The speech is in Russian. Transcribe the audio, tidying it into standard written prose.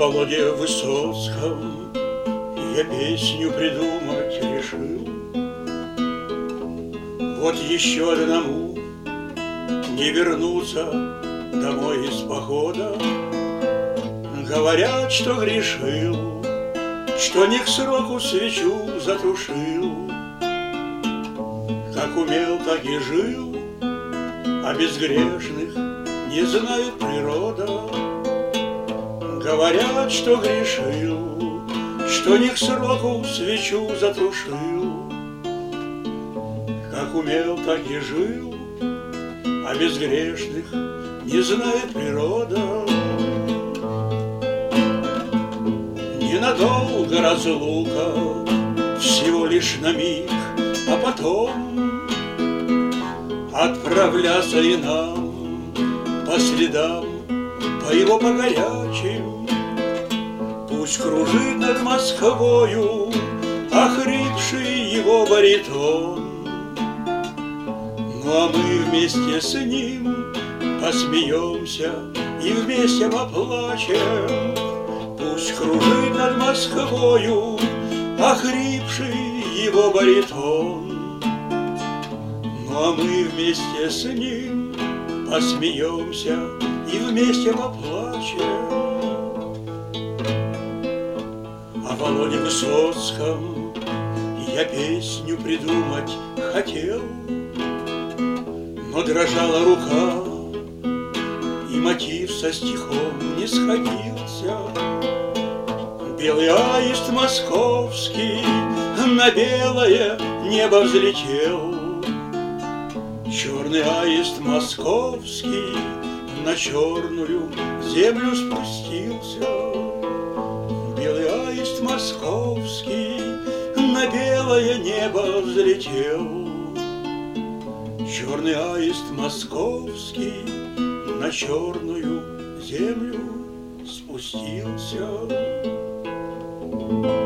Володе Высоцком я песню придумать решил. Вот еще одному не вернуться домой из похода. Говорят, что грешил, что не к сроку свечу затушил. Как умел, так и жил, а безгрешных не знает природа. Говорят, что грешил, что не к сроку свечу затушил. Как умел, так и жил, а безгрешных не знает природа. Ненадолго разлука, всего лишь на миг, а потом отправляться и нам по следам, по его по горячим. Пусть кружит над Москвою охрипший его баритон. Ну а мы вместе с ним посмеемся и вместе поплачем. Пусть кружит над Москвою охрипший его баритон. Ну а мы вместе с ним посмеемся и вместе поплачем. О Володе Высоцком я песню придумать хотел, но дрожала рука, и мотив со стихом не сходился. Белый аист московский на белое небо взлетел. Черный аист московский на черную землю спустился. Белый аист московский на белое небо взлетел. Черный аист московский на черную землю спустился.